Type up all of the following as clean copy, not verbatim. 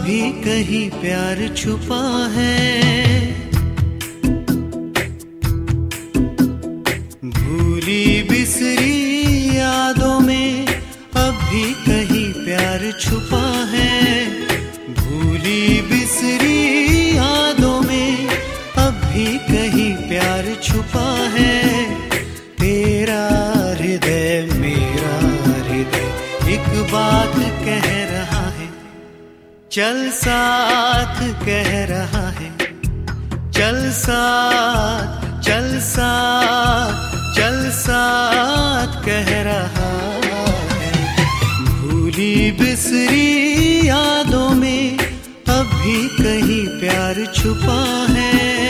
अभी कहीं प्यार छुपा है। भूली बिसरी यादों में अभी कहीं प्यार छुपा है। भूली बिसरी यादों में अभी कहीं प्यार छुपा है। तेरा हृदय मेरा हृदय एक बात कह रहा है, चल साथ कह रहा है। चल साथ चल साथ चल साथ कह रहा है। भूली बिसरी यादों में अभी कहीं प्यार छुपा है।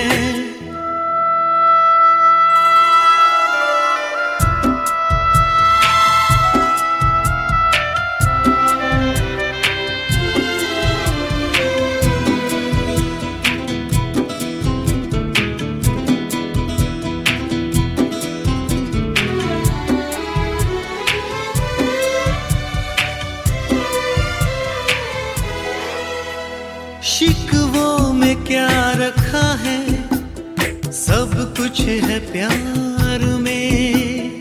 शिकवों में क्या रखा है, सब कुछ है प्यार में।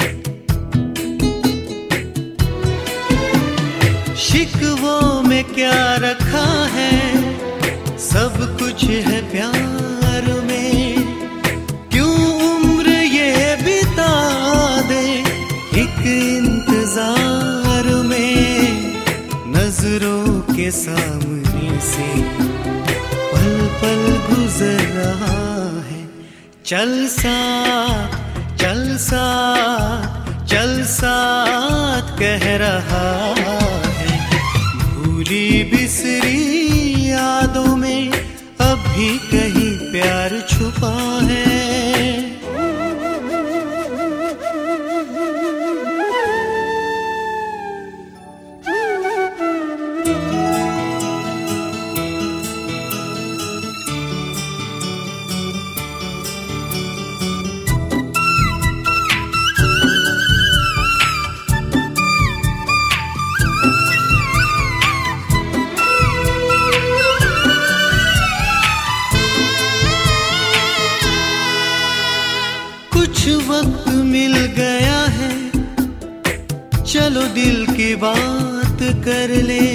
शिकवों में क्या रखा है, सब कुछ है प्यार में। क्यों उम्र ये बिता दे एक इंतजार में। नजरों के सामने से पल पल गुजर रहा है। चल साथ चल साथ चल साथ कह रहा है। भूली बिसरी यादों में अभी कहीं प्यार छुपा है। कुछ वक्त मिल गया है, चलो दिल की बात कर ले।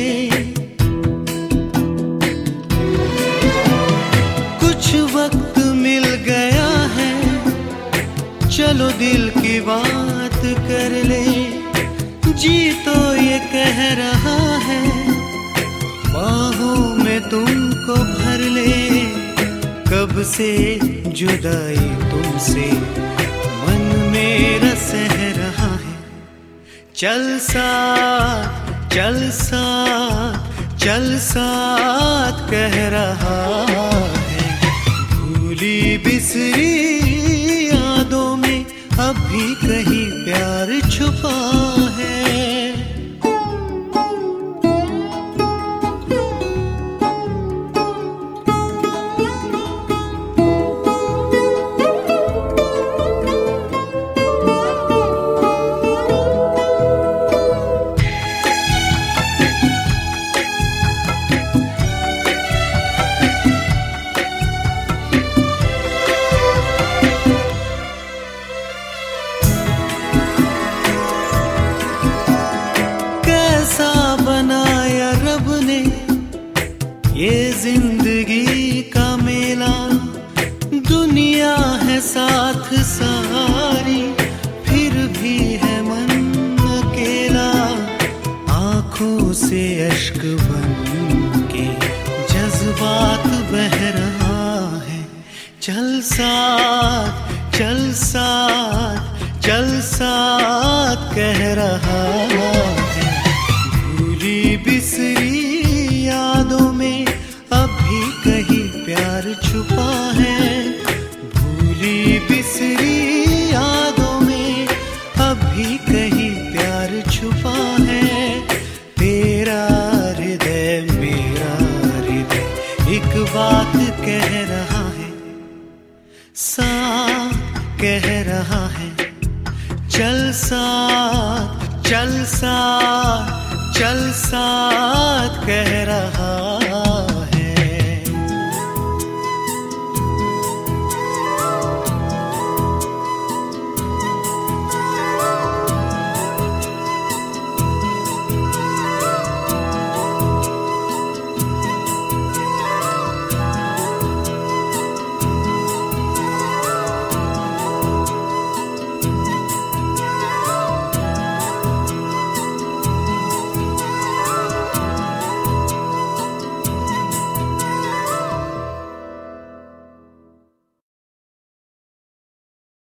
कुछ वक्त मिल गया है, चलो दिल की बात कर ले। जी तो ये कह रहा है, बाहों में तुमको भर ले। कब से जुदाई तुमसे मन मेरा सह रहा है। चल साथ चल साथ चल साथ कह रहा है। भूली बिसरी यादों में अभी कहीं प्यार छुपा है। बनाया रब ने ये जिंदगी का मेला। दुनिया है साथ सारी, फिर भी है मन अकेला। आंखों से अश्क बन के जज्बात बह रहा है। चल साथ चल साथ चल साथ कह रहा है। भूली बिसरी यादों में अभी कहीं प्यार छुपा है। भूली बिसरी यादों में अभी कहीं प्यार छुपा है। तेरा हृदय मेरा हृदय एक बात कह रहा है, साथ कह रहा है। चल साथ चल साथ चल साथ कह रहा